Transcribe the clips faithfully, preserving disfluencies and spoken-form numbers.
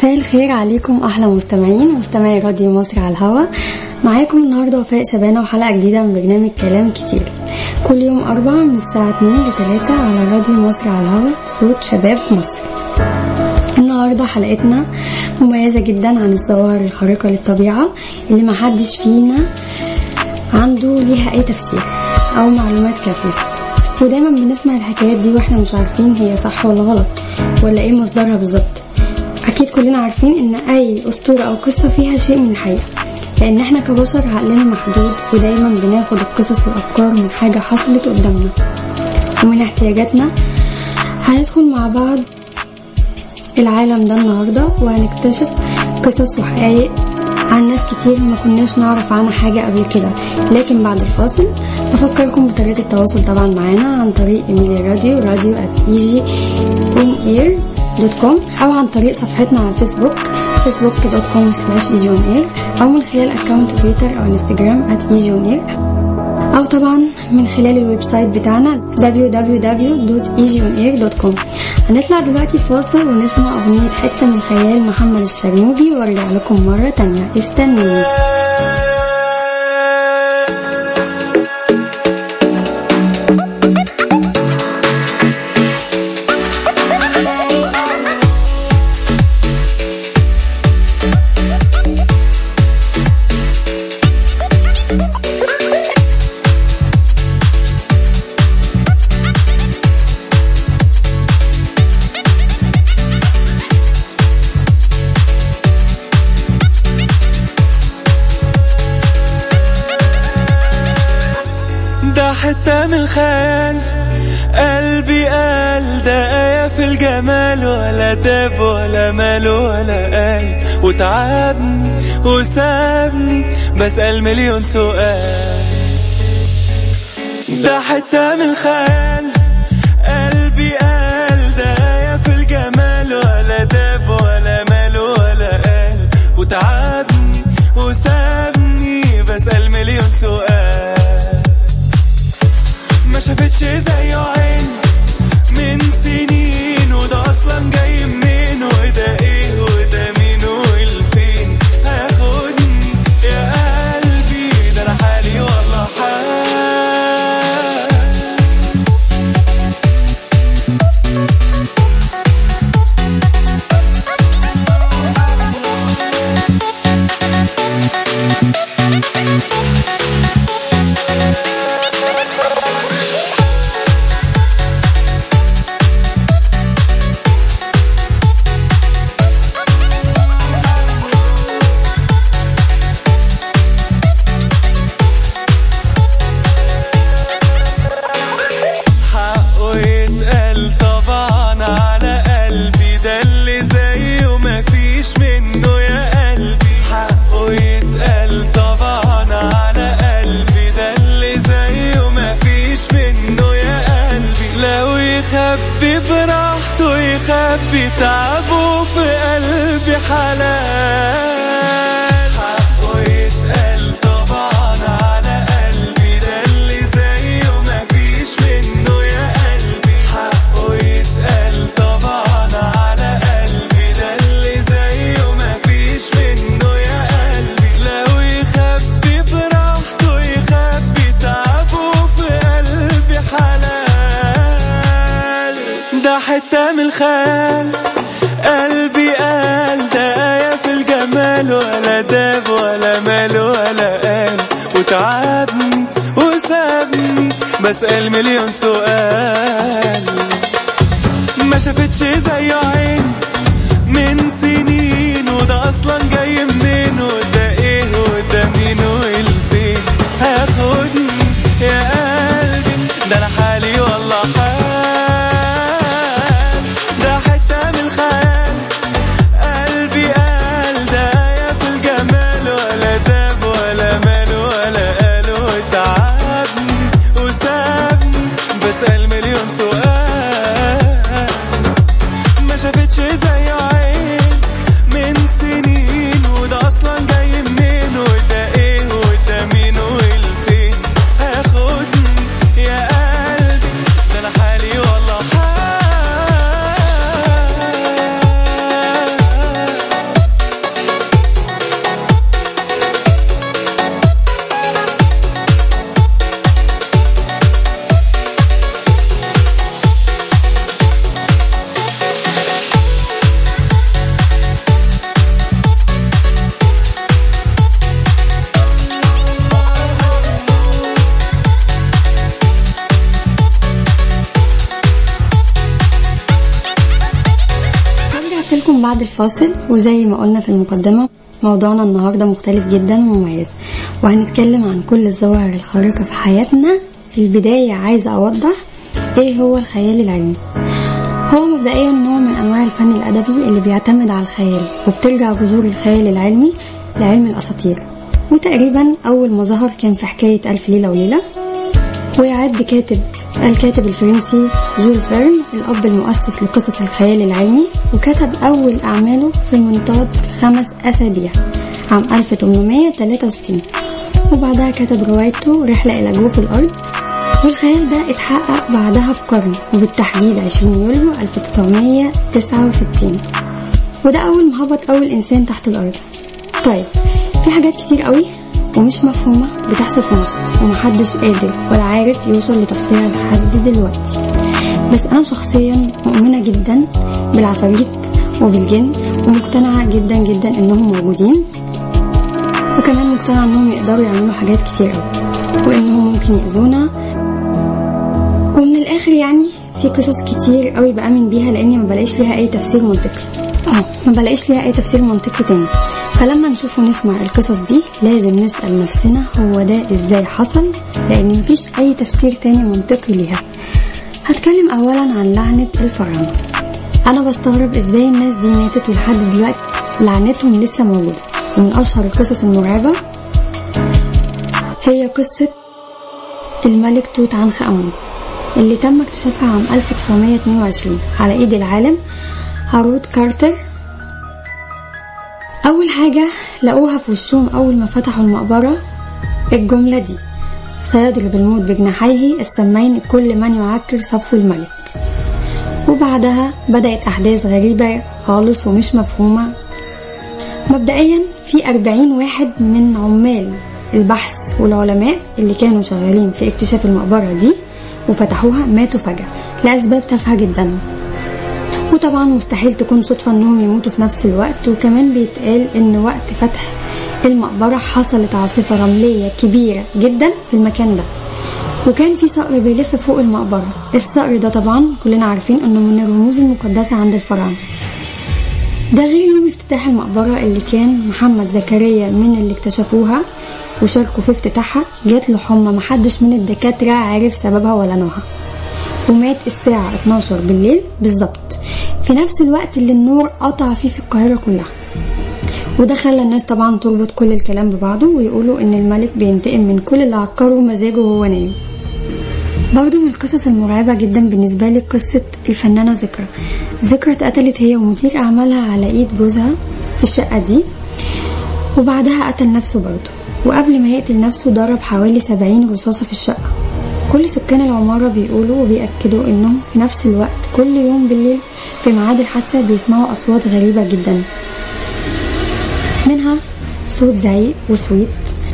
مساء الخير عليكم أحلى مستمعين مستمعي راديو مصر على الهوا. معاكم النهاردة وفاء شبانة وحلقة جديدة من برنامج كلام كتير، كل يوم أربعة من الساعة اتنين لتلاتة على راديو مصر على الهوا، صوت شباب مصر. النهاردة حلقتنا مميزة جدا عن الظواهر الخارقة للطبيعة اللي محدش فينا عنده ليها أي تفسير أو معلومات كافية، ودايما بنسمع الحكايات دي واحنا مش عارفين هي صح ولا غلط ولا ايه مصدرها بالظبط. اكيد كلنا عارفين ان اي اسطورة او قصة فيها شيء من الحقيقة، لان احنا كبشر عقلنا محدود ودايما بناخد القصص والافكار من حاجة حصلت قدامنا ومن احتياجاتنا. هندخل مع بعض العالم ده النهاردة وهنكتشف قصص وحقائق عن ناس كتير ما كناش نعرف عنها حاجة قبل كده. لكن بعد الفاصل بفكركم بطريقة التواصل طبعا معانا عن طريق ايميل الراديو راديو ات ايجي اون اير دوت كوم، او عن طريق صفحتنا على الفيسبوك فيسبوك دوت كوم سلاش ايجي اون اير، او من خلال اكاونت تويتر او انستجرام ات ايجي اون اير، او طبعا من خلال الويب سايت بتاعنا دبليو دبليو دبليو دوت ايجي اون اير دوت كوم. هنطلع دلوقتي فاصل ونسمع اغنية حتة من خيال محمد الشرنوبي وارجع لكم مرة تانية. استنوني. حتى من خيال قلبي قال ده آية في الجمال، ولا داب ولا مال ولا قال، وتعبني وسابني بسأل مليون سؤال. ده حتى من خيال قلبي قال ده آية في الجمال، ولا داب ولا مال ولا قال، وتعبني وسابني بسأل مليون سؤال. ما شافتش زيه عين من سنين، وده اصلا جاي منين، وده ايه وده مين والفين. هاخدني يا قلبي ده انا حالي والله حال. براحته يخبي تعبه في قلبي حلال. حقه يتقل طبعا على قلبي، ده اللي زيه مفيش منه يا قلبي. حقه يتقل طبعا على قلبي، ده اللي زيه مفيش منه يا قلبي. لو يخبي براحته يخبي تعبه في قلبي حلال. ده حتة من الخيال قلبي قال ده آية في الجمال، ولا داب ولا مال ولا قال، وتعبني وسابني بسأل مليون سؤال. ما شافتش زيه عين من سنين، وده اصلا جاي منين، وده ايه وده مين والفين. هاخدني يا قلبي ده انا حالي والله حال. شافتش زي عين من سنين، وده بعد الفاصل. وزي ما قلنا في المقدمة موضوعنا النهاردة مختلف جدا ومميز، وهنتكلم عن كل الظواهر الخارقة في حياتنا. في البداية عايزة أوضح إيه هو الخيال العلمي. هو مبدئيا نوع من أنواع الفن الأدبي اللي بيعتمد على الخيال، وبترجع جذور الخيال العلمي لعلم الأساطير، وتقريبا أول ما ظهر كان في حكاية ألف ليلة وليلة. ويعد كاتب الكاتب الفرنسي جول فيرن الأب المؤسس لقصة الخيال العلمي، وكتب أول أعماله في المنطاد في خمس أسابيع عام ألف وثمانمائة وثلاثة وستين، وبعدها كتب روايته رحلة إلى جوف الأرض. والخيال ده اتحقق بعدها بقرن، وبالتحديد عشرين يوليو ألف وتسعمائة وتسعة وستين، وده أول ما هبط أول إنسان تحت الأرض. طيب، في حاجات كتير قوي ومش مفهومة بتحصل في مصر، ومحدش قادر ولا عارف يوصل لتفسيرها لحد دلوقتي. بس أنا شخصيا مؤمنة جدا بالعفاريت وبالجن، ومقتنعة جدا جدا إنهم موجودين، وكمان مقتنعة إنهم يقدروا يعملوا حاجات كتير قوي، وإنهم ممكن يأذونا. ومن الآخر يعني في قصص كتير قوي بأمن بيها، لأني ما بلاقيش ليها أي تفسير منطقي اه ما بلاقيش ليها أي تفسير منطقي تاني. فلما نشوف ونسمع القصص دي لازم نسأل نفسنا هو ده إزاي حصل، لأن مفيش أي تفسير تاني منطقي ليها. هتكلم أولا عن لعنة الفراعنة. أنا بستغرب إزاي الناس دي ماتت ولحد دلوقتي لعنتهم لسه موجودة. ومن أشهر القصص المرعبة هي قصة الملك توت عنخ آمون، اللي تم اكتشافها عام ألف وتسعمائة واثنين وعشرين على ايد العالم هارود كارتر. اول حاجة لقوها في وشهم اول ما فتحوا المقبرة الجملة دي: سيضرب الموت بجناحيه السمين كل من يعكر صفو الملك. وبعدها بدأت احداث غريبة خالص ومش مفهومة. مبدئيا في أربعين واحد من عمال البحث والعلماء اللي كانوا شغالين في اكتشاف المقبرة دي وفتحوها ماتوا فجأة لأسباب تافهة جدا. وطبعا مستحيل تكون صدفة انهم يموتوا في نفس الوقت. وكمان بيتقال ان وقت فتح المقبرة حصلت عاصفة رملية كبيرة جدا في المكان ده، وكان في صقر بيلف فوق المقبرة. الصقر ده طبعا كلنا عارفين انه من الرموز المقدسة عند الفراعنة. ده غير يوم افتتاح المقبرة اللي كان محمد زكريا من اللي اكتشفوها وشاركوا في افتتاحها جات له حمى محدش من الدكاترة عارف سببها ولا نوعها، ومات الساعة اتناشر بالليل بالظبط، في نفس الوقت اللي النور قطع فيه في القاهرة كلها. وده خلى الناس طبعا تربط كل الكلام ببعضه ويقولوا ان الملك بينتقم من كل اللي عكروا مزاجه وهو نايم. برضو من القصص المرعبة جدا بالنسبة لي قصة الفنانة ذكرى. ذكرى اتقتلت هي ومدير اعمالها على ايد جوزها في الشقة دي، وبعدها قتل نفسه برضو. وقبل ما يقتل نفسه ضرب حوالي سبعين رصاصة في الشقة. كل سكان العمارة بيقولوا وبيأكدوا انهم في نفس الوقت كل يوم بالليل في ميعاد الحادثة بيسمعوا أصوات غريبة جدا، منها صوت زعيق وصويت،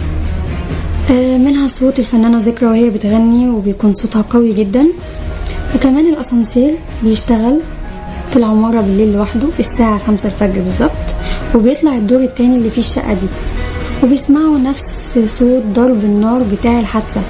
منها صوت الفنانة ذكرى وهي بتغني وبيكون صوتها قوي جدا. وكمان الأسانسير بيشتغل في العمارة بالليل لوحده الساعة خمسة الفجر بالظبط، وبيطلع الدور التاني اللي فيه الشقة دي، وبيسمعوا نفس صوت ضرب النار بتاع الحادثة.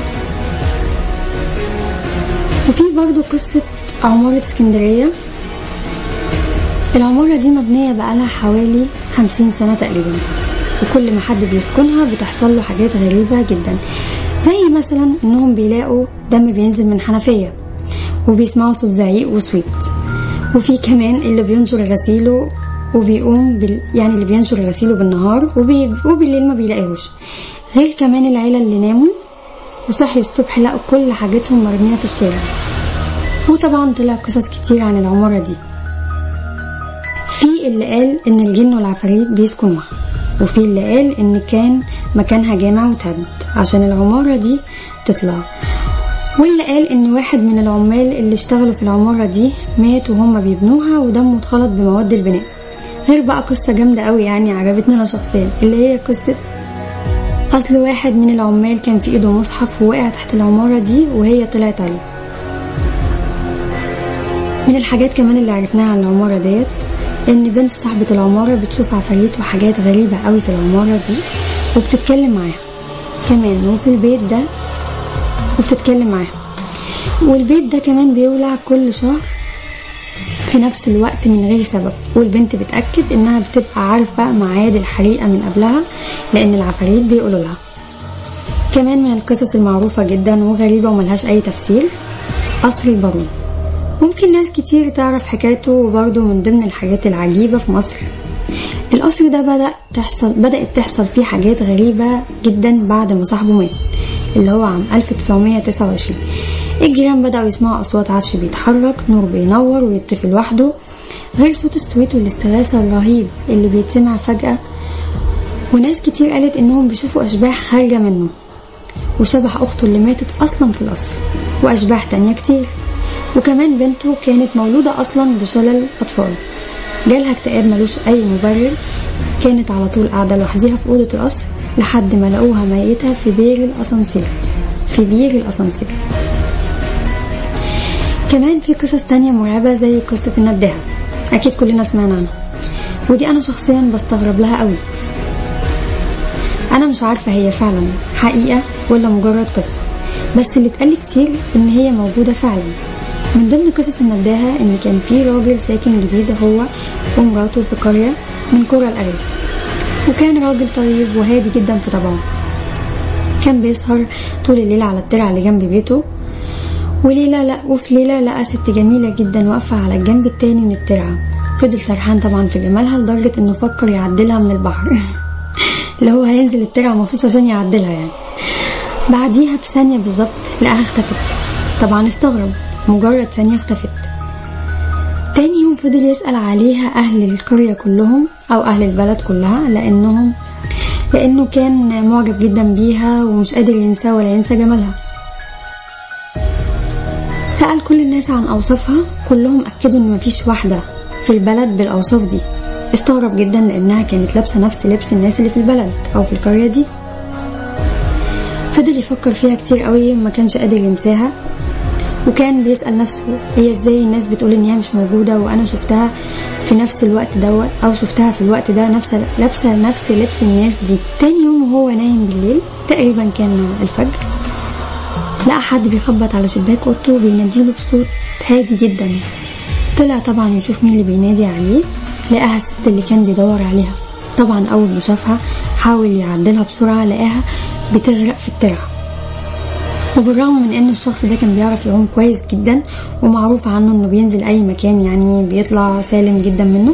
وفي برضو قصة عمارة اسكندرية. العمارة دي مبنية بقالها حوالي خمسين سنة تقريبا، وكل ما حد بيسكنها بتحصل له حاجات غريبة جدا، زي مثلا انهم بيلاقوا دم بينزل من حنفية، وبيسمعوا صوت زعيق وصويت. وفي كمان اللي بينشر غسيله وبيقوم بال... يعني اللي بينشر غسيله بالنهار وبي... وبالليل ما بيلاقيهوش. غير كمان العيلة اللي ناموا وصحي الصبح لقوا كل حاجتهم مرمية في الشارع. وطبعا طلع قصص كتير عن العمارة دي. في اللي قال ان الجن والعفاريت بيسكنوها، وفي اللي قال ان كان مكانها جامع وتهد عشان العمارة دي تطلع، واللي قال ان واحد من العمال اللي اشتغلوا في العمارة دي مات وهم بيبنوها ودمه اتخلط بمواد البناء. غير بقى قصة جامدة قوي يعني عجبتني انا شخصيا، اللي هي قصة اصل واحد من العمال كان في ايده مصحف ووقع تحت العمارة دي وهي طلعت عليه. من الحاجات كمان اللي عرفناها عن العمارة ديت ان بنت صاحبة العمارة بتشوف عفاريت وحاجات غريبة قوي في العمارة دي وبتتكلم معاها كمان، وفي البيت ده وبتتكلم معاها. والبيت ده كمان بيولع كل شهر في نفس الوقت من غير سبب، والبنت بتأكد انها بتبقى عارفة ميعاد الحريقة من قبلها لان العفاريت بيقولوا لها. كمان من القصص المعروفة جدا وغريبة وملهاش اي تفسير قصر البارون. ممكن ناس كتير تعرف حكايته، وبرضه من ضمن الحاجات العجيبة في مصر القصر ده بدأ تحصل بدأت تحصل فيه حاجات غريبة جدا بعد ما صاحبه مات، اللي هو عام ألف وتسعمية وتسعة وعشرين. الجيران بدأوا يسمعوا أصوات عفش بيتحرك، نور بينور ويطفي لوحده، غير صوت السويت والاستغاثة الرهيب اللي بيتسمع فجأة. وناس كتير قالت إنهم بيشوفوا أشباح خارجة منه، وشبح أخته اللي ماتت أصلا في القصر، وأشباح تانية كتير. وكمان بنته كانت مولودة أصلا بشلل أطفال، جالها اكتئاب ملوش أي مبرر، كانت على طول قاعدة لوحديها في أوضة القصر لحد ما لقوها ميتة في بير الأسانسير في بير الأسانسير. كمان في قصص تانية مرعبة زي قصة النداهة، أكيد كلنا سمعنا عنها، ودي أنا شخصيا بستغرب لها قوي. أنا مش عارفة هي فعلا حقيقة ولا مجرد قصة، بس اللي اتقال كتير إن هي موجودة فعلا. من ضمن قصص النداهة إن كان في راجل ساكن جديد هو ومراته في قرية من قرى الأرياف، وكان راجل طيب وهادي جدا في طبعه. كان بيسهر طول الليل على الترعة اللي جنب بيته، وليلة لا وفي ليلة لقى ست جميلة جدا واقفة على الجنب التاني من الترعة. فضل سرحان طبعا في جمالها لدرجة انه فكر يعدلها من البحر اللي هو هينزل الترعة مخصوص عشان يعدلها يعني. بعديها بثانية بالظبط لقاها اختفت. طبعا استغرب، مجرد ثانية اختفت. تاني يوم فضل يسأل عليها أهل القرية كلهم أو أهل البلد كلها، لأنهم لأنه كان معجب جدا بيها ومش قادر ينسى ولا ينسى جمالها. سأل كل الناس عن أوصافها، كلهم أكدوا إن مفيش واحدة في البلد بالأوصاف دي. استغرب جدا لأنها كانت لابسة نفس لبس الناس اللي في البلد أو في القرية دي. فضل يفكر فيها كتير قوي، ما كانش قادر ينساها، وكان بيسأل نفسه هي ازاي الناس بتقول ان هي مش موجودة وانا شفتها في نفس الوقت دوت او شفتها في الوقت ده نفس لابسة نفس لبس الناس دي. تاني يوم وهو نايم بالليل تقريبا كان الفجر، لقى حد بيخبط على شباك اوضته وبيناديله بصوت هادي جدا. طلع طبعا يشوف مين اللي بينادي عليه، لقاها الست اللي كان بيدور عليها. طبعا اول ما شافها حاول يعدلها بسرعة، لقاها بتغرق في الترعة. وبالرغم من ان الشخص ده كان بيعرف يعوم كويس جدا ومعروف عنه انه بينزل اي مكان يعني بيطلع سالم جدا منه،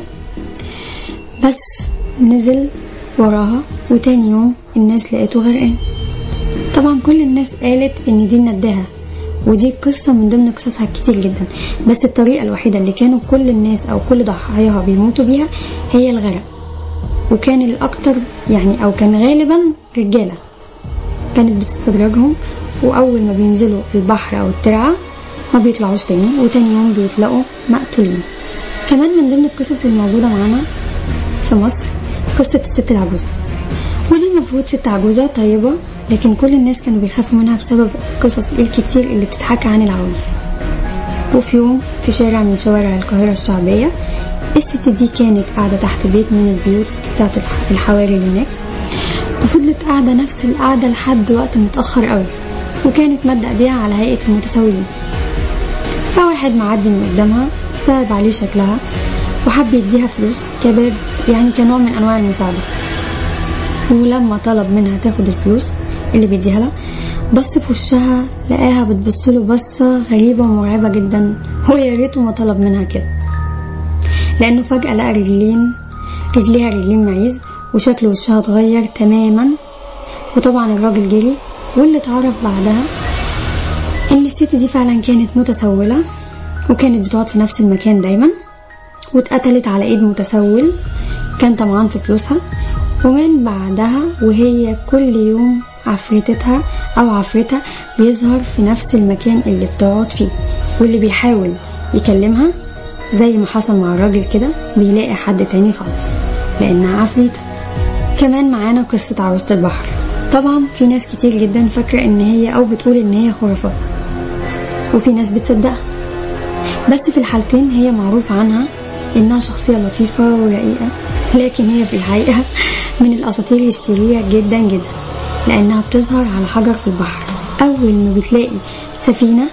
بس نزل وراها وتاني يوم الناس لقيته غرقان. طبعا كل الناس قالت ان دي النداهة، ودي قصة من ضمن قصصها كتير جدا، بس الطريقة الوحيدة اللي كانوا كل الناس او كل ضحاياها بيموتوا بيها هي الغرق. وكان الاكتر يعني او كان غالبا رجالة كانت بتستدرجهم، واول ما بينزلوا البحر او الترعة ما بيطلعوش تاني، وتاني يوم بيطلعوا مقتولين. كمان من ضمن القصص الموجودة معنا في مصر قصة الست العجوزة، ودي المفروض ست عجوزة طيبة، لكن كل الناس كانوا بيخافوا منها بسبب القصص الكتير اللي بتتحكى عن العواجيز. وفي يوم في شارع من شوارع القاهرة الشعبية، الست دي كانت قاعدة تحت بيت من البيوت بتاعت الحواري اللي هناك، وفضلت قاعدة نفس القعدة لحد وقت متأخر قوي، وكانت مادة ايديها على هيئة المتسولين. فواحد معدي من قدامها صعب عليه شكلها وحب يديها فلوس كباب يعني كنوع من انواع المساعدة. ولما طلب منها تاخد الفلوس اللي بيديها لها، بص في وشها لقاها بتبصله بصة غريبة ومرعبة جدا، ويا ريته ما طلب منها كده، لانه فجأة لقى رجلين رجليها رجلين معيز وشكل وشها اتغير تماما. وطبعا الراجل جري، واللي اتعرف بعدها ان الست دي فعلا كانت متسولة وكانت بتقعد في نفس المكان دايما، واتقتلت على ايد متسول كان طمعان في فلوسها. ومن بعدها وهي كل يوم عفريتها او عفريتها بيظهر في نفس المكان اللي بتقعد فيه، واللي بيحاول يكلمها زي ما حصل مع الراجل كده بيلاقي حد تاني خالص لانها عفريتة. كمان معانا قصة عروسة البحر. طبعا في ناس كتير جدا فاكرة ان هي او بتقول ان هي خرافات، وفي ناس بتصدقها، بس في الحالتين هي معروف عنها انها شخصية لطيفة ورقيقة، لكن هي في الحقيقة من الاساطير الشريرة جدا جدا، لانها بتظهر على حجر في البحر. اول ما بتلاقي سفينة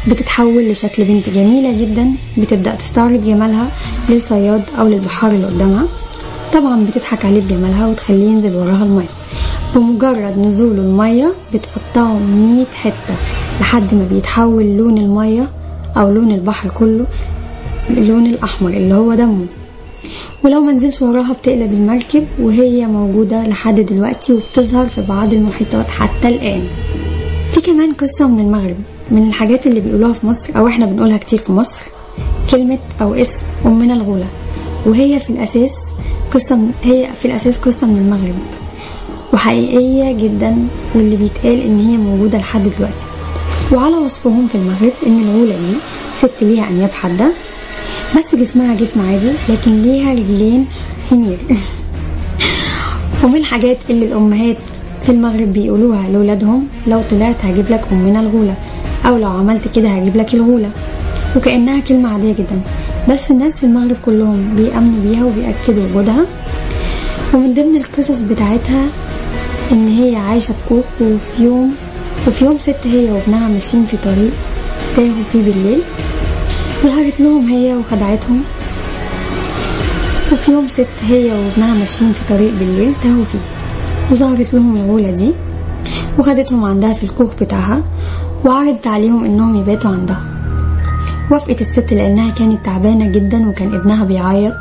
بتتحول لشكل بنت جميلة جدا، بتبدأ تستعرض جمالها للصياد أو للبحار اللي قدامها. طبعا بتضحك عليه بجمالها وتخليه ينزل وراها المية. بمجرد نزوله المية بتقطعه مية حتة لحد ما بيتحول لون المية أو لون البحر كله اللون الأحمر اللي هو دمه. ولو منزلش وراها بتقلب المركب، وهي موجودة لحد دلوقتي وبتظهر في بعض المحيطات حتى الآن. في كمان قصة من المغرب، من الحاجات اللي بيقولوها في مصر أو إحنا بنقولها كتير في مصر، كلمة أو اسم أمنا الغولة، وهي في الأساس قصة من هي في الأساس قصة من المغرب وحقيقية جدا، واللي بيتقال إن هي موجودة لحد دلوقتي. وعلى وصفهم في المغرب إن الغولة دي ست ليها أنياب حادة، بس جسمها جسم عادي لكن ليها رجلين حمير. ومن الحاجات اللي الأمهات في المغرب بيقولوها لأولادهم: لو طلعت هجيب لك أمنا الغولة، أو لو عملت كده هجيب لك الغولة، وكأنها كلمة عادية جدا، بس الناس في المغرب كلهم بيأمنوا بيها وبيأكدوا وجودها. ومن ضمن القصص بتاعتها إن هي عايشة في كوخ، وفي يوم وفي يوم ست هي وابنها ماشيين في طريق تاهوا فيه بالليل، ظهرت لهم هي وخدعتهم. وفي يوم ست هي وابنها ماشيين في طريق بالليل تاهوا فيه، وظهرت لهم الغولة دي وخدتهم عندها في الكوخ بتاعها، وعرضت عليهم انهم يباتوا عندها. وافقت الست لانها كانت تعبانة جدا وكان ابنها بيعيط،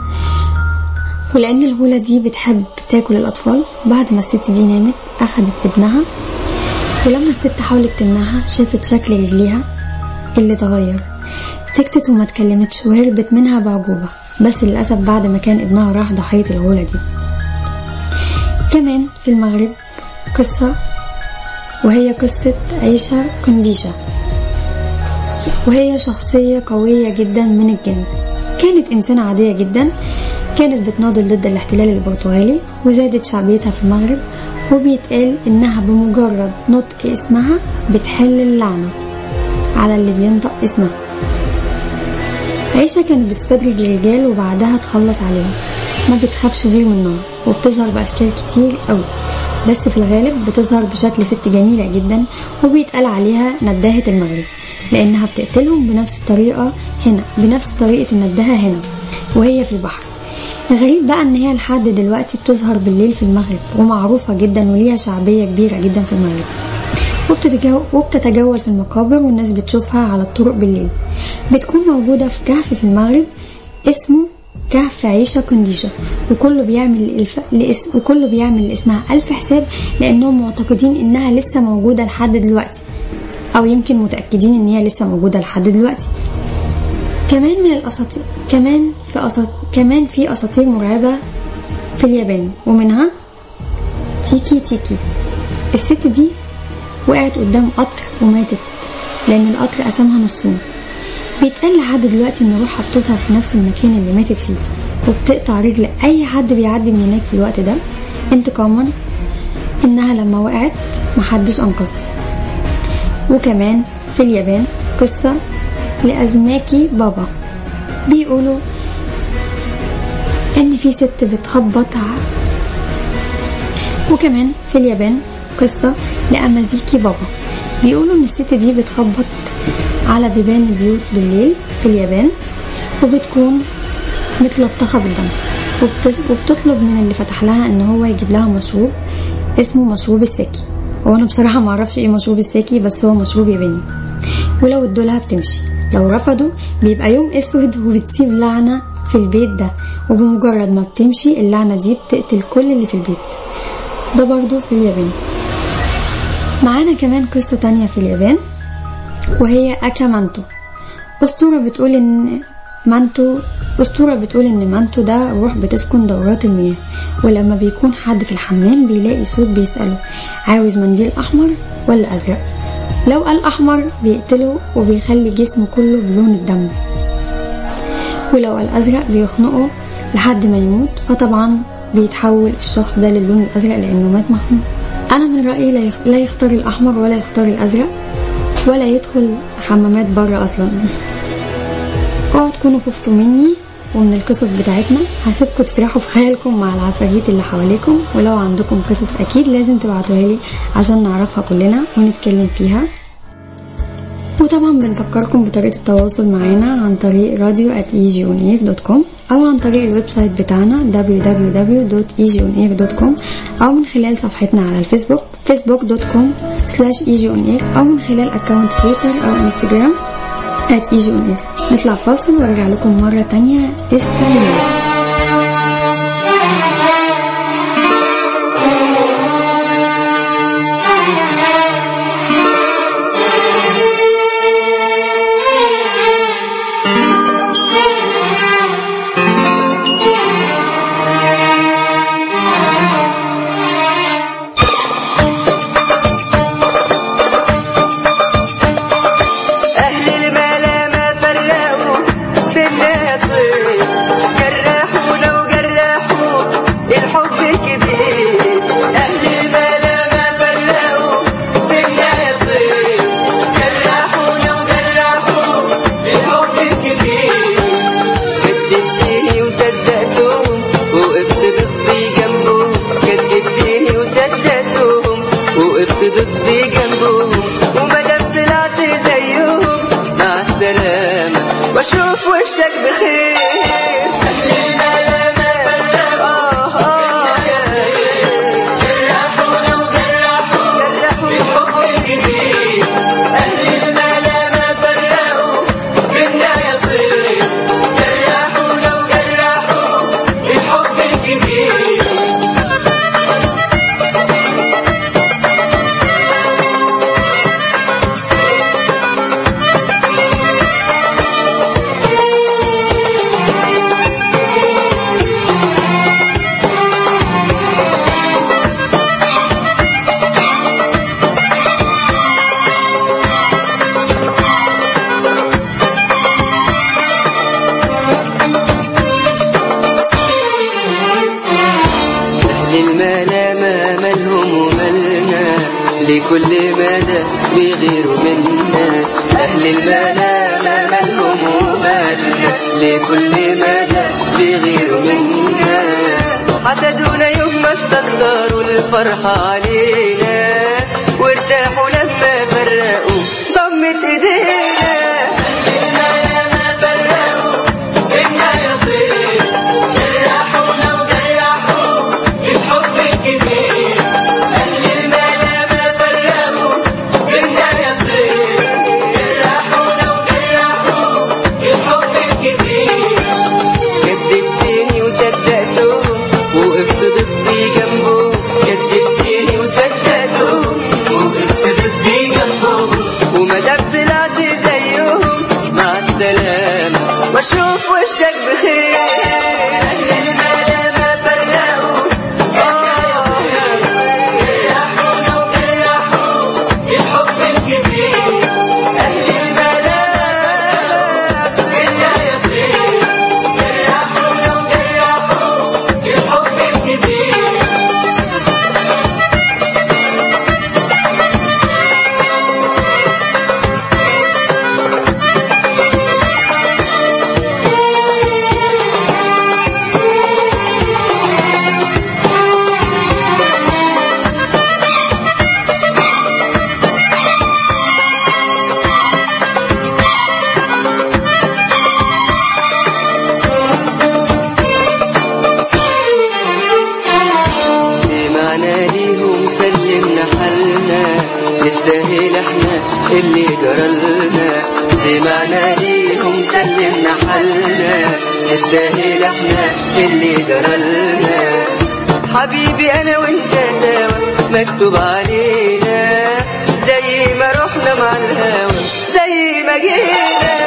ولان الغولة دي بتحب تاكل الاطفال. بعد ما الست دي نامت اخدت ابنها، ولما الست حاولت تمنعها شافت شكل رجليها اللي تغير، سكتت وما تكلمتش وهربت منها بعجوبة. بس للأسف بعد ما كان ابنها راح ضحية الغولة دي. كمان في المغرب قصة، وهي قصة عيشة كنديشة، وهي شخصية قوية جدا من الجن. كانت إنسانة عادية جدا، كانت بتناضل ضد الاحتلال البرتغالي، وزادت شعبيتها في المغرب، وبيتقال إنها بمجرد نطق اسمها بتحل اللعنة على اللي بينطق اسمها. عيشة كانت بتستدرج الرجال وبعدها تخلص عليهم، ما بتخافش غير من النار، وبتظهر بأشكال كتير قوي، بس في الغالب بتظهر بشكل ست جميلة جدا، وبيتقال عليها نداهة المغرب لأنها بتقتلهم بنفس الطريقة هنا بنفس طريقة النداهة هنا وهي في البحر. الغريب بقى ان هي لحد دلوقتي بتظهر بالليل في المغرب، ومعروفة جدا وليها شعبية كبيرة جدا في المغرب، وبتتجول في المقابر والناس بتشوفها على الطرق بالليل. بتكون موجودة في كهف في المغرب اسمه كهف عيشة كنديشة، وكله بيعمل الف... لإس... وكله بيعمل اسمها ألف حساب، لأنهم معتقدين إنها لسه موجودة لحد دلوقتي، أو يمكن متأكدين إن هي لسه موجودة لحد دلوقتي. كمان من الأساطير كمان في أساط... كمان في أساطير مرعبة في اليابان، ومنها تيكي تيكي. الست دي وقعت قدام قطر وماتت لأن القطر قسمها نصين. بيتقال لحد دلوقتي ان روحها بتظهر في نفس المكان اللي ماتت فيه، وبتقطع رجل اي حد بيعدي من هناك في الوقت ده، انتقاما انها لما وقعت محدش انقذها. وكمان في اليابان قصة لأزماكي بابا، بيقولوا ان في ست بتخبط. وكمان في اليابان قصة لأمازيكي بابا، بيقولوا ان الست دي بتخبط على بيبان البيوت بالليل في اليابان، وبتكون متلطخة بالدم، وبتطلب من اللي فتح لها ان هو يجيب لها مشروب اسمه مشروب الساكي. وانا بصراحة ما اعرفش ايه مشروب الساكي، بس هو مشروب ياباني. ولو ادولها بتمشي، لو رفضوا بيبقى يوم اسود، وبتسيب لعنة في البيت ده، وبمجرد ما بتمشي اللعنة دي بتقتل كل اللي في البيت. ده برضو في اليابان. معانا كمان قصة تانية في اليابان، وهي أكا مانتو. أسطورة بتقول إن مانتو أسطورة بتقول إن مانتو ده روح بتسكن دورات المياه، ولما بيكون حد في الحمام بيلاقي صوت بيسأله عاوز منديل أحمر ولا أزرق. لو قال أحمر بيقتله وبيخلي جسمه كله بلون الدم، ولو قال أزرق بيخنقه لحد ما يموت، فطبعا بيتحول الشخص ده للون الأزرق لأنه مات محموم. أنا من رأيي لا يختار الأحمر ولا يختار الأزرق ولا يدخل حمامات بره أصلا. اوعوا تكونوا خفتوا مني ومن القصص بتاعتنا. هسيبكم تسرحوا في خيالكم مع العفاريت اللي حواليكم، ولو عندكم قصص أكيد لازم تبعتوها لي عشان نعرفها كلنا ونتكلم فيها. وطبعا بنفكركم بطريقة التواصل معنا عن طريق راديو آت إي جي أون إير دوت كوم أو عن طريق الويب سايت بتاعنا دبليو دبليو دبليو دوت إي جي أون إير دوت كوم أو من خلال صفحتنا على الفيسبوك فيسبوك دوت كوم سلاش إي جي أون إير أو من خلال أكاونت تويتر أو انستجرام آت إي جي أون إير. نطلع فاصل وارجع لكم مرة تانية، استنوا. لكل مدى بيغيروا منا أهل المنام مالهم ومالنا لكل مدى بيغيروا منا حسدونا يوم ما استكتروا الفرحة علينا وارتاحوا لما فرقوا ضمت ايدينا واشوف وشك بخير أهل الملامة فرقوا جرحونا وجرحوا الحب الكبير أهل الملامة إلا يطير جرحونا وجرحوا الحب الكبير نستاهل احنا اللي جرالنا سمعنا ليهم سلمنا حالنا نستاهل احنا اللي جرالنا حبيبي انا وانت سوا مكتوب علينا زي ما رحنا مع الهوى زي ما جينا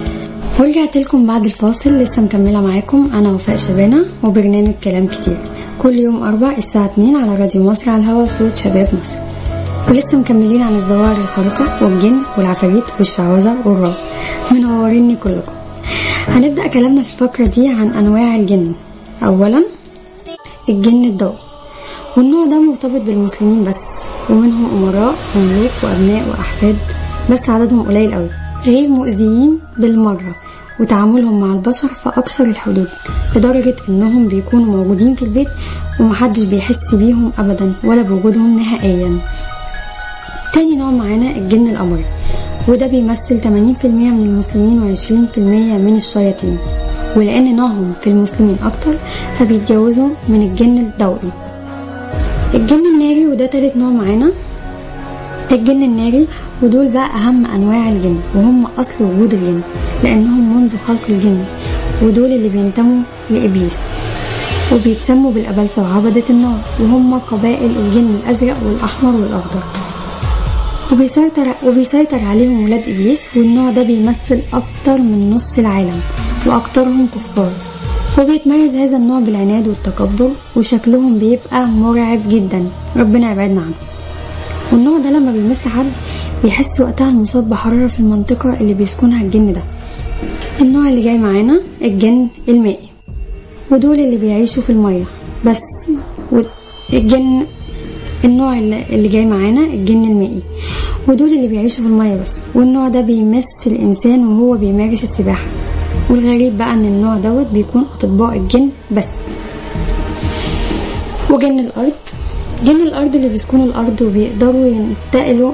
ورجعت لكم بعد الفاصل. لسه مكملة معاكم أنا وفاء شبانة وبرنامج كلام كتير. كل يوم أربع الساعة اتنين على راديو مصر على الهوا، صوت شباب مصر. ولسه مكملين عن الظواهر الخارقة والجن والعفاريت والشعوذة والرعب، منوريني كلكم. هنبدأ كلامنا في الفقرة دي عن أنواع الجن. أولا الجن الضوئي، والنوع ده مرتبط بالمسلمين بس، ومنهم أمراء وملوك وأبناء وأحفاد، بس عددهم قليل قوي، غير مؤذيين بالمرة، وتعاملهم مع البشر في أكثر الحدود، لدرجة إنهم بيكونوا موجودين في البيت ومحدش بيحس بيهم أبدا ولا بوجودهم نهائيا. تاني نوع معانا الجن الأمري، وده بيمثل ثمانين بالمية من المسلمين وعشرين بالمية من الشياطين، ولأن نوعهم في المسلمين أكتر فبيتجوزوا من الجن الضوئي. الجن الناري، وده تالت نوع معانا، الجن الناري، ودول بقى أهم أنواع الجن، وهم أصل وجود الجن، لأنهم منذ خلق الجن، ودول اللي بينتموا لإبليس وبيتسموا بالأبلسة وعبدة النار، وهم قبائل الجن الأزرق والأحمر والأخضر، وبيسيطر, وبيسيطر عليهم ولاد إبليس. والنوع ده بيمثل أكتر من نص العالم، وأكترهم كفار، وبيتميز هذا النوع بالعناد والتكبر، وشكلهم بيبقى مرعب جدا، ربنا يبعدنا عنه. والنوع ده لما بيمس حد بيحس وقتها المصاب بحرارة في المنطقة اللي بيسكنها الجن ده. النوع اللي جاي معانا الجن المائي، ودول اللي بيعيشوا في المية بس. الجن النوع اللي جاي معانا الجن المائي، ودول اللي بيعيشوا في المية بس، والنوع ده بيمس الإنسان وهو بيمارس السباحة. والغريب بقى ان النوع دوت بيكون أطباء الجن بس. وجن الأرض، جن الأرض اللي بيسكنوا الأرض وبيقدروا ينتقلوا.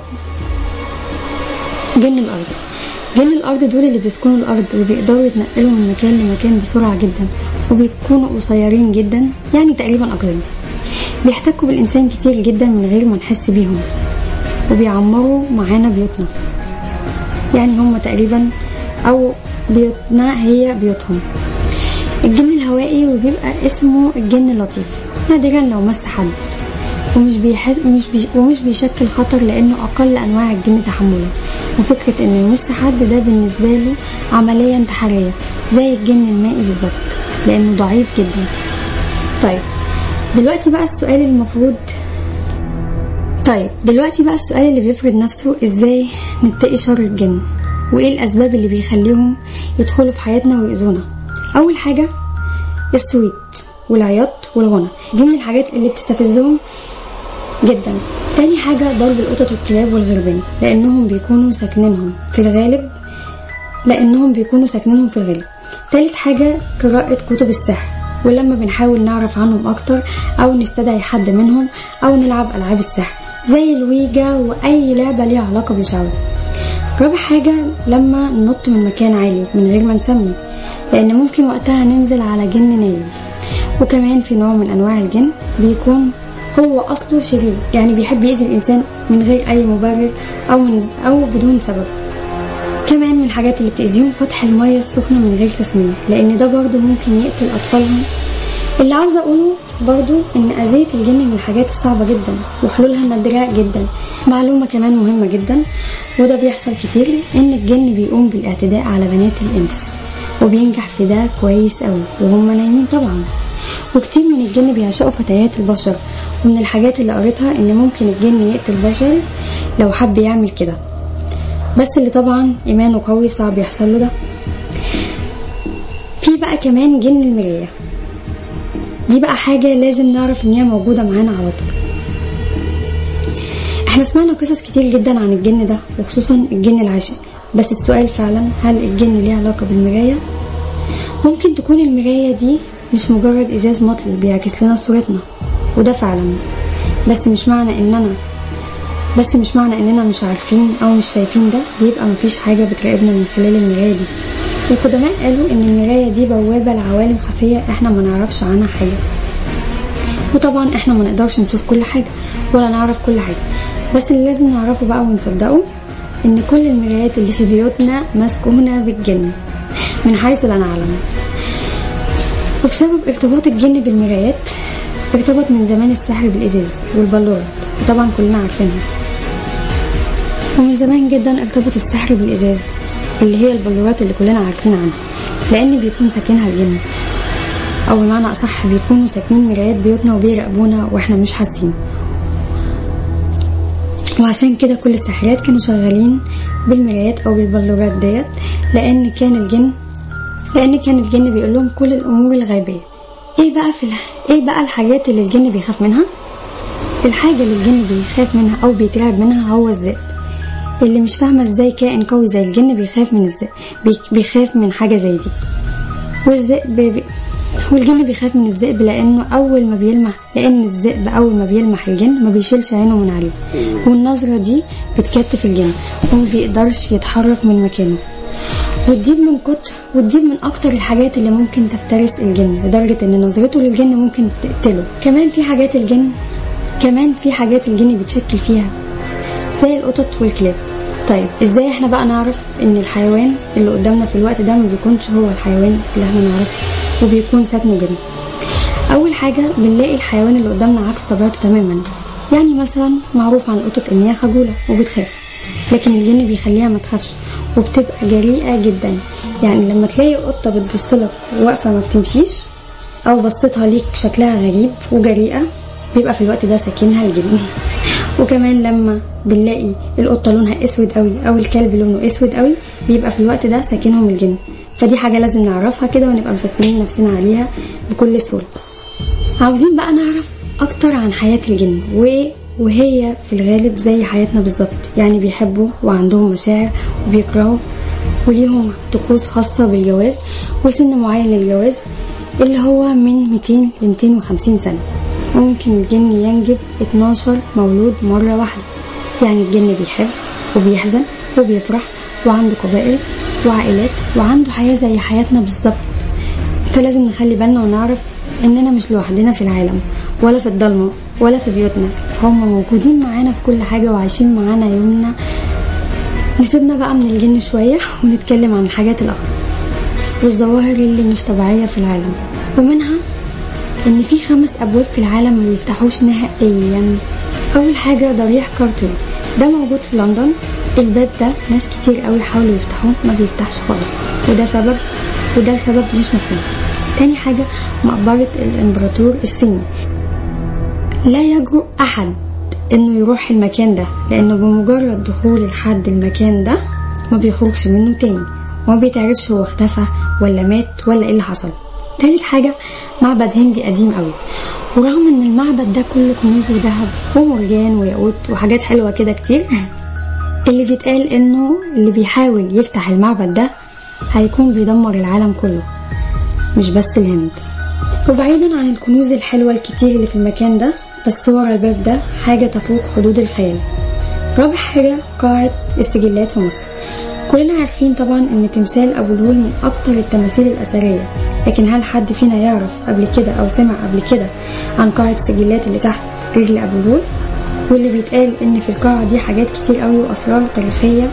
جن الأرض جن الأرض دول اللي بيسكنوا الأرض وبيقدروا يتنقلوا من مكان لمكان بسرعة جدا، وبيكونوا قصيرين جدا، يعني تقريبا أقزام. بيحتكوا بالإنسان كتير جدا من غير ما نحس بيهم، وبيعمروا معانا بيوتنا، يعني هم تقريبا أو بيوتنا هي بيوتهم. الجن الهوائي، وبيبقى اسمه الجن اللطيف، نادرا لو مس حد، ومش بيحس مش بيش ومش بيشكل خطر، لأنه أقل أنواع الجن تحملا. وفكرة إنه يمس حد ده بالنسبة له عملية انتحارية، زي الجن المائي بالظبط، لأنه ضعيف جدا. طيب دلوقتي بقى السؤال المفروض طيب دلوقتي بقى السؤال اللي بيفرض نفسه، ازاي نتقي شر الجن، وايه الاسباب اللي بيخليهم يدخلوا في حياتنا ويؤذونا؟ اول حاجة الصويت والعياط والغنى، دي من الحاجات اللي بتستفزهم جدا. تاني حاجة ضرب القطط والكلاب والغربان، لانهم بيكونوا ساكنينهم في الغالب لانهم بيكونوا ساكنينهم في الغالب. تالت حاجة قراءة كتب السحر، ولما بنحاول نعرف عنهم اكتر او نستدعي حد منهم او نلعب العاب السحر زي الويجا واي لعبة ليها علاقة بالشعوذة. رابع حاجة لما ننط من مكان عالي من غير ما نسمي، لان ممكن وقتها ننزل على جن نايم. وكمان في نوع من انواع الجن بيكون هو اصله شرير، يعني بيحب يأذي الانسان من غير اي مبرر او من او بدون سبب. كمان من الحاجات اللي بتأذيهم فتح المية السخنة من غير تسمية، لان ده برضو ممكن يقتل اطفالهم. اللي عاوزة اقوله برضو ان اذية الجن من الحاجات الصعبة جدا وحلولها نادرة جدا. معلومة كمان مهمة جدا، وده بيحصل كتير، ان الجن بيقوم بالاعتداء على بنات الانس، وبينجح في ده كويس قوي وهم نايمين طبعا. وكتير من الجن بيعشقوا فتيات البشر، ومن الحاجات اللي قريتها ان ممكن الجن يقتل بشر لو حب يعمل كده، بس اللي طبعا ايمانه قوي صعب يحصل له ده. في بقى كمان جن المراية، دي بقى حاجة لازم نعرف ان هي موجودة معانا على طول. احنا سمعنا قصص كتير جدا عن الجن ده، وخصوصا الجن العاشق، بس السؤال فعلا هل الجن ليه علاقة بالمراية؟ ممكن تكون المراية دي مش مجرد ازاز مطلي بيعكس لنا صورتنا، وده فعلا، بس مش معنى اننا بس مش معنى اننا مش عارفين او مش شايفين ده بيبقى مفيش حاجة بتراقبنا من خلال المراية دي. القدماء قالوا ان المراية دي بوابة لعوالم خفية احنا ما نعرفش عنها حاجة، وطبعا احنا ما نقدرش نشوف كل حاجة ولا نعرف كل حاجة، بس اللي لازم نعرفه بقى ونصدقه ان كل المرايات اللي في بيوتنا مسكونة بالجن من حيث لا نعلم. وبسبب ارتباط الجن بالمرايات ارتبط من زمان السحر بالإزاز والبلورات، وطبعا كلنا عارفينها. ومن زمان جدا ارتبط السحر بالإزاز اللي هي البلورات اللي كلنا عارفين عنها، لأن بيكون ساكنها الجن. أو بمعنى أصح بيكونوا ساكنين مرايات بيوتنا وبيراقبونا وإحنا مش حاسين. وعشان كده كل الساحرات كانوا شغالين بالمرايات أو بالبلورات ديت، لأن كان الجن لأن كان الجن بيقول لهم كل الأمور الغيبية. إيه بقى في الح... إيه بقى الحاجات اللي الجن بيخاف منها؟ الحاجة اللي الجن بيخاف منها أو بيترعب منها هو الذئب. اللي مش فاهمة ازاي كائن قوي زي الجن بيخاف من الذئب، بيخاف من حاجة زي دي. والذئب بي... والجن بيخاف من الذئب لأنه أول ما بيلمح لأن الذئب أول ما بيلمح الجن ما بيشيلش عينه من عليه، والنظرة دي بتكتف الجن وما بيقدرش يتحرك من مكانه. والديب من كتر والديب من أكتر الحاجات اللي ممكن تفترس الجن لدرجة إن نظرته للجن ممكن تقتله. كمان في حاجات الجن كمان في حاجات الجن بتشكل فيها زي القطط والكلاب. طيب ازاي احنا بقى نعرف ان الحيوان اللي قدامنا في الوقت ده ما بيكونش هو الحيوان اللي احنا نعرفه وبيكون ساكنه جن؟ اول حاجة بنلاقي الحيوان اللي قدامنا عكس طبيعته تماما. يعني مثلا معروف عن القطط ان هي خجولة وبتخاف، لكن الجن بيخليها ما تخافش وبتبقى جريئة جدا. يعني لما تلاقي قطة بتبصلك واقفة ما بتمشيش او بصتها ليك شكلها غريب وجريئة، بيبقى في الوقت ده ساكنها الجن. وكمان لما بنلاقي القطة لونها اسود قوي او الكلب لونه اسود قوي، بيبقى في الوقت ده ساكنهم الجن. فدي حاجة لازم نعرفها كده ونبقى مسستمين نفسنا عليها بكل سهولة. عاوزين بقى نعرف اكتر عن حياة الجن، وهي في الغالب زي حياتنا بالظبط. يعني بيحبوا وعندهم مشاعر وبيكرهوا وليهم طقوس خاصة بالجواز وسن معين للجواز اللي هو من مئتين ل مئتين وخمسين سنة. ممكن الجن ينجب اتناشر مولود مرة واحدة. يعني الجن بيحب وبيحزن وبيفرح وعنده قبائل وعائلات وعنده حياة زي حياتنا بالظبط. فلازم نخلي بالنا ونعرف اننا مش لوحدنا في العالم ولا في الضلمة ولا في بيوتنا، هم موجودين معانا في كل حاجة وعايشين معانا يومنا. نسيبنا بقى من الجن شوية ونتكلم عن الحاجات الأخرى والظواهر اللي مش طبيعية في العالم. ومنها ان في خمس ابواب في العالم ما بيفتحوش نهائيا. اول حاجة ضريح كارتون، ده موجود في لندن. الباب ده ناس كتير قوي حاولوا يفتحوه ما بيفتحش خالص، وده سبب وده السبب مش مفهوم. تاني حاجة مقبرة الامبراطور الصيني، لا يجرؤ احد انه يروح المكان ده لانه بمجرد دخول الحد المكان ده ما بيخرجش منه تاني وما بيتعرفش هو اختفى ولا مات ولا ايه اللي حصل. تالت حاجة معبد هندي قديم قوي، ورغم ان المعبد ده كله كنوز وذهب ومرجان وياقوت وحاجات حلوة كده كتير، اللي بيتقال انه اللي بيحاول يفتح المعبد ده هيكون بيدمر العالم كله مش بس الهند. وبعيدا عن الكنوز الحلوة الكتير اللي في المكان ده، بس ورا الباب ده حاجة تفوق حدود الخيال. رابع حاجة قاعة السجلات في مصر. كلنا عارفين طبعا ان تمثال ابو الهول من اكتر التماثيل الاثرية، لكن هل حد فينا يعرف قبل كده او سمع قبل كده عن قاعة السجلات اللي تحت رجل ابو الهول؟ واللي بيتقال ان في القاعة دي حاجات كتير قوي واسرار تاريخية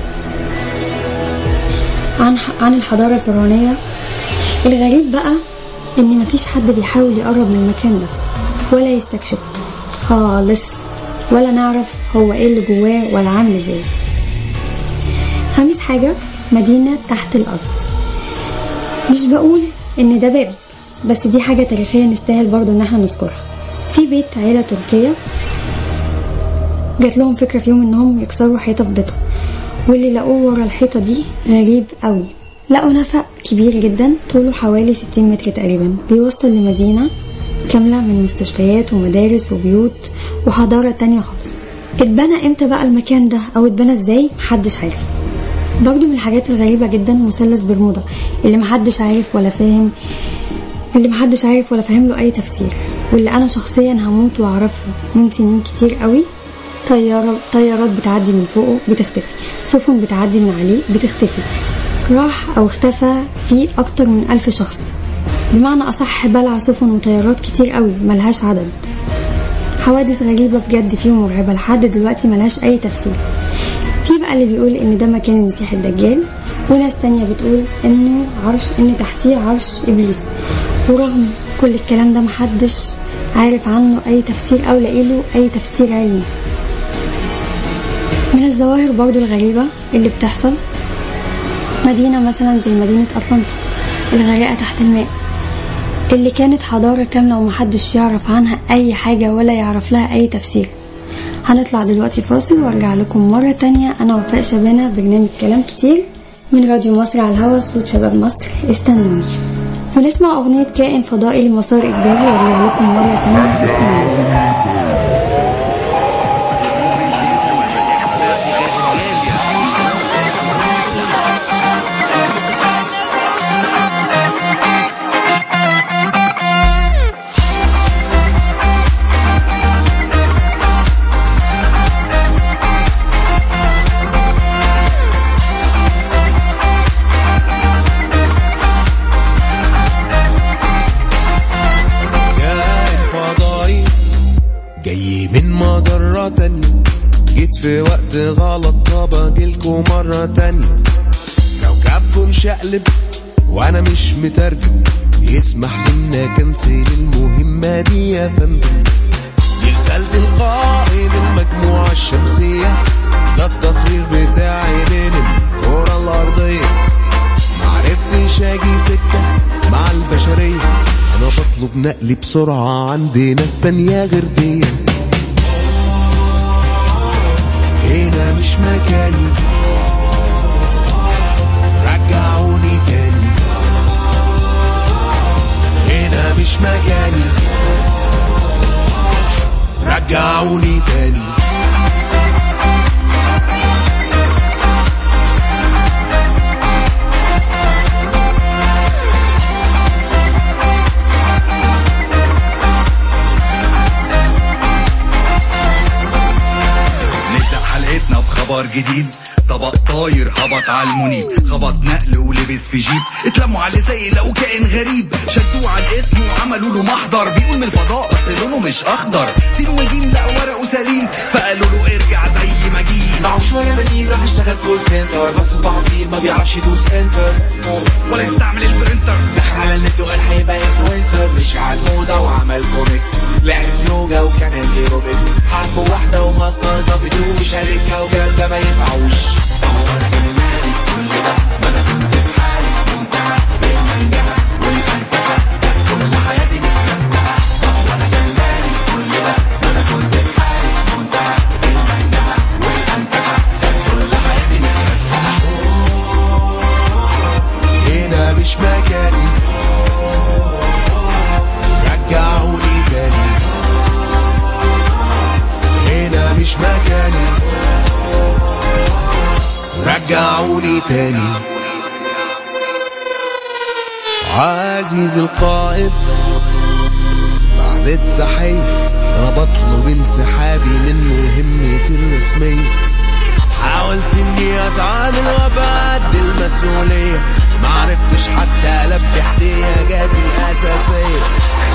عن عن الحضارة الفرعونية. الغريب بقى ان مفيش حد بيحاول يقرب من المكان ده ولا يستكشفه خالص، ولا نعرف هو ايه اللي جواه ولا عامل ازاي. خامس حاجة مدينة تحت الأرض. مش بقول ان ده باب، بس دي حاجة تاريخية نستاهل برضو ان احنا نذكرها. في بيت عيلة تركية جات لهم فكرة في يوم انهم يكسروا حيطة في بيتهم، واللي لقوه ورا الحيطة دي غريب قوي. لقوا نفق كبير جدا طوله حوالي ستين متر تقريبا، بيوصل لمدينة كاملة من مستشفيات ومدارس وبيوت وحضارة تانية خالص. اتبنى امتى بقى المكان ده او اتبنى ازاي محدش عارف. برضو من الحاجات الغريبة جدا مثلث برمودا اللي محدش عارف ولا فاهم اللي محدش عارف ولا فاهم له اي تفسير، واللي انا شخصيا هموت واعرفه من سنين كتير قوي. طيارة طيارات بتعدي من فوقه بتختفي، سفن بتعدي من عليه بتختفي، راح او اختفى فيه اكتر من الف شخص. بمعنى اصح بلع سفن وطيارات كتير قوي ملهاش عدد. حوادث غريبة بجد فيه مرعبة لحد دلوقتي ملهاش اي تفسير. في بقى اللي بيقول ان ده مكان المسيح الدجال، وناس تانية بتقول انه عرش ان تحتيه عرش ابليس. ورغم كل الكلام ده محدش عارف عنه اي تفسير او لاقيله اي تفسير علمي. من الظواهر برضو الغريبة اللي بتحصل مدينة مثلا زي مدينة أطلانتس الغريقة تحت الماء، اللي كانت حضارة كاملة ومحدش يعرف عنها أي حاجة ولا يعرف لها أي تفسير. هنطلع دلوقتي فاصل وارجع لكم مرة تانية. أنا وفاء شبانة، برنامج كلام كتير من راديو مصر على الهوا، صوت شباب مصر. استنوني ونسمع أغنية كائن فضائي لمسار إجباري وارجع لكم مرة تانية. استنوني. جيت في وقت غلط، طب اجيلكوا مرة تانية. كوكبكم شقلب وانا مش مترجم، يسمح لنا كنسل المهمة دي يا فندم. دي رسالة القائد المجموعة الشمسية، ده التطوير بتاعي من الكرة الأرضية. معرفتش اجي سكة مع البشرية، انا بطلب نقلي بسرعة عندي ناس تانية غير دي. هنا مش مكاني، رجعوني تاني. هنا مش مكاني، رجعوني تاني. خبر جديد، طبق طاير هبط على المنيب، خبط نقل ولبس في جيب، اتلموا عليه زي لو كائن غريب، شدوه على الاسم وعملوا له محضر، بيقول من الفضاء بس لونه مش اخضر، سين وجيم لا ورقه سليم، فقالوا له ارجع زي ما جيت. معه شويه بديل راح اشتغل كول سنتر، بس صباحه طويل ما بيعرفش يدوس انتر ولا يستعمل البرنتر. دخل على النت وقال هيبقى انفلونسر، مش على الموضه وعمل كوميكس، لعب يوجا وكان ايروبكس، حب واحده وما استلطفتوش، شاركها وقال ده ما ينفعوش. وانا كان مالي كل ده، ما انا كنت في حالي منتهى بالمنجهه والانتهى، كل حياتي بتمسكها. وانا كان مالي كل ده، ما انا كنت في حالي منتهى بالمنجهه والانتهى، كل حياتي بتمسكها. هنا مش مكاني، رجعوني تاني. هنا مش مكاني، رجعوني تاني. عزيز القائد، بعد التحية أنا بطلب انسحابي من مهمتي الرسمية. حاولت إني أتعامل وأبعد المسؤولية، معرفتش حتى ألبي احتياجاتي الأساسية.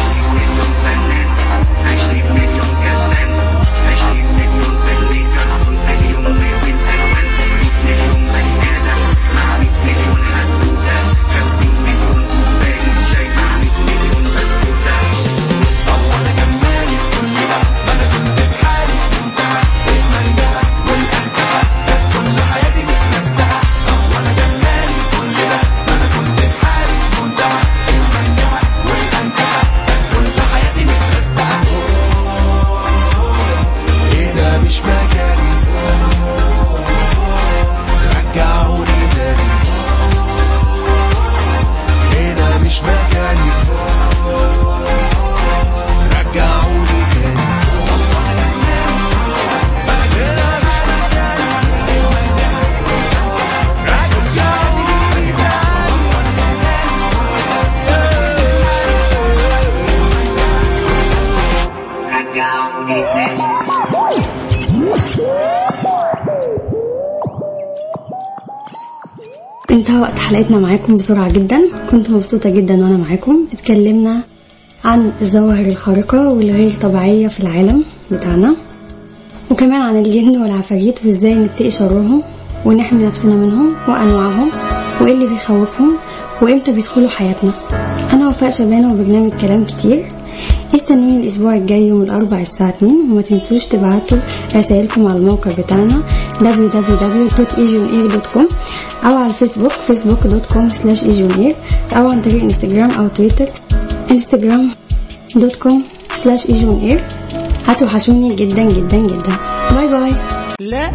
عشرين مليون كسبان، عشرين مليون فنان، مليون مليون ألوان، مليون بني آدم مع مية مليون حدودة، خمسين مليون كوباية شاي مع مية مليون بسكوتة. طب وأنا كان مالي كل ده، ما أنا كنت في حالي منتهى بالمنجهة والأنتهى، كانت كل حياتي متمسكها. طب وأنا كان مالي كل ده، ما أنا كنت في حالي منتهى بالمنجهة والأنتهى، كانت كل حياتي متمسكها. هنا مش مكاني، رجعوني تاني. هنا مش مكاني، رجعوني تاني. انتهى وقت حلقتنا معاكم بسرعة جدا. كنت مبسوطة جدا وانا معاكم. اتكلمنا عن الظواهر الخارقة والغير طبيعية في العالم بتاعنا، وكمان عن الجن والعفاريت وازاي نتقي شرهم ونحمي نفسنا منهم وانواعهم وايه اللي بيخوفهم وامتى بيدخلوا حياتنا. انا وفاء شبانة وبرنامج كلام كتير. استنوني الاسبوع الجاي يوم الاربعاء الساعة اتنين، وما تنسوش تبعتوا رسائلكم على الموقع بتاعنا دبليو دبليو دبليو دوت ايجيونير دوت كوم او على الفيسبوك فيسبوك دوت كوم سلاش ايجيونير او عن طريق انستجرام او تويتر انستجرام دوت كوم سلاش ايجونير. هتوحشوني جدا جدا جدا. باي باي. لا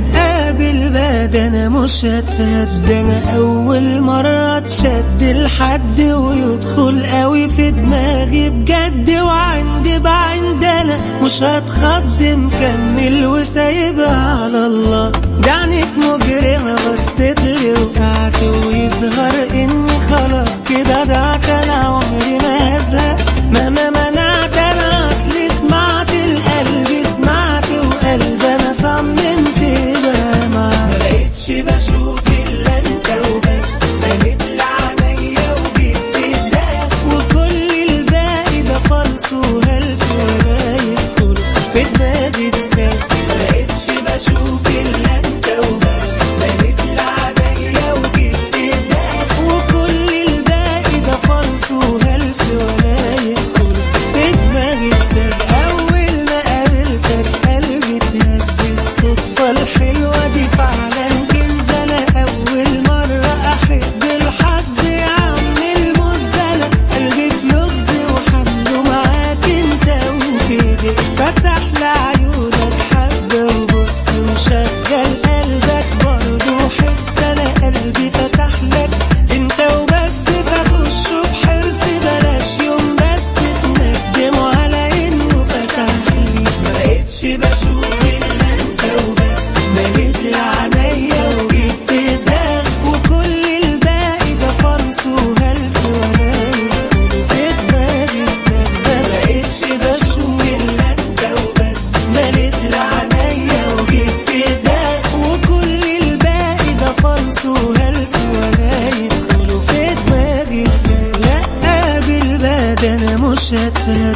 بالباد انا مش هتهد، انا اول مرة تشد الحد ويدخل قوي في دماغي بجد، وعندي بعند انا مش هتخض، مكمل وسايبها على الله. دعنك مجرمة بصيت لي وقعت، ويظهر اني خلاص كده ضعت، انا عمري ما هزهق مهما منعت، انا اصلي طمعت القلب سمعت، وقلب انا صممت بقى معاك. مبقتش بشوف الا انت وبس، بنت لعنيا وجبت الداس، وكل الباقي ده فلس وهلس ولا يدخل في دماغي بساس. مبقتش بشوف الا انت وبس، بنت لعنيا وجبت الداس، وكل الباقي ده فلس وهلس ولا يدخل في دماغي بساس. اول ما قابلتك قلبي اتهز، الصدفة الحلوة دي فعلا كنز، انا اول مرة احب الحظ يا عم المزلة، قلبي في لغز وحمله معاك انت وفي ايديك، فتح لعيونك حبة وبص وشغل قلبك برضه حس، انا قلبي فتح لك انت وبس، فخشه بحرص بلاش يوم بس تندم على انه فتح لي. مبقتش بشوف الا انت وبس، مليت لعنيا وجبت الداغ، وكل الباقي ده فرص وهلس ولا يدخل في دماغي بسبب. مبقتش بشوف الا انت وبس، مليت لعنيا وجبت الداغ، وكل الباقي ده فرص وهلس ولا يدخل في دماغي بسبب. لا بالباد انا مش هتهد،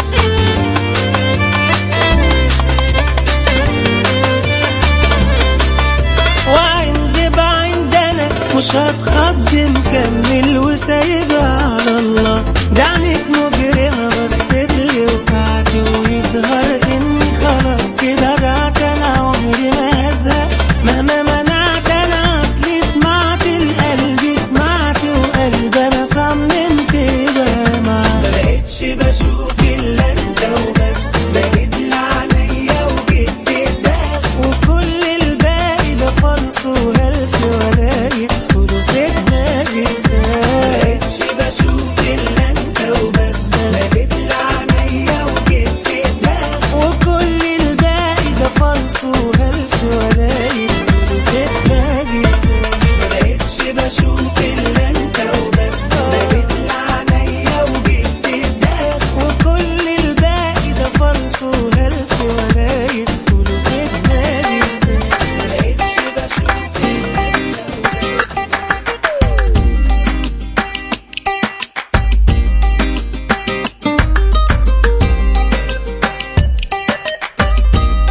وعندي بعند انا مش هتخض، مكمل وسايبها على الله. دعنك